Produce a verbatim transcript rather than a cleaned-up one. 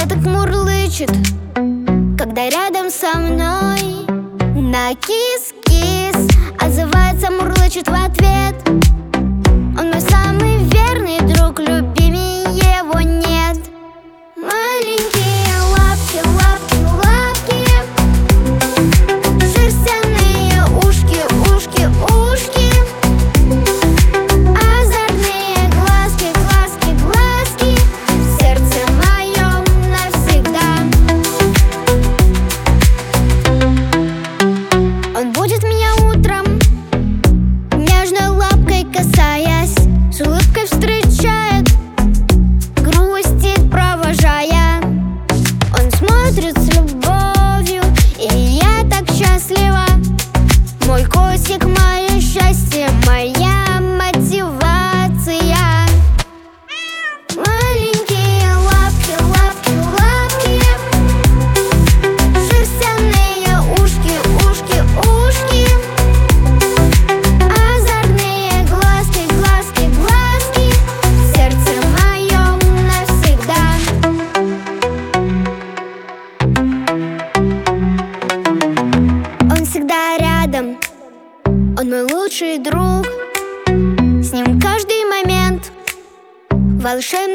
всегда так мурлычет, когда рядом со мной. На кис-кис отзывается, мурлычет в ответ. Он мой самый верный друг, любимее его нет. Маленькие лапки, лапки, лапки, шерстяные ушки, ушки, ушки, озорные глазки, глазки, глазки, в сердце моем навсегда. Он будет меня утром, нежной лапкой касаясь, с улыбкой встречает, грустит, провожая. Он смотрит с любовью, и я так счастлива. Мой котик, мое счастье, моя мотивация. Маленькие лапки, лапки, лапки, шерстяные ушки, ушки, ушки, озорные глазки, глазки, глазки, в сердце моем навсегда. Он всегда рядом, он мой лучший друг. С ним каждый момент волшебный.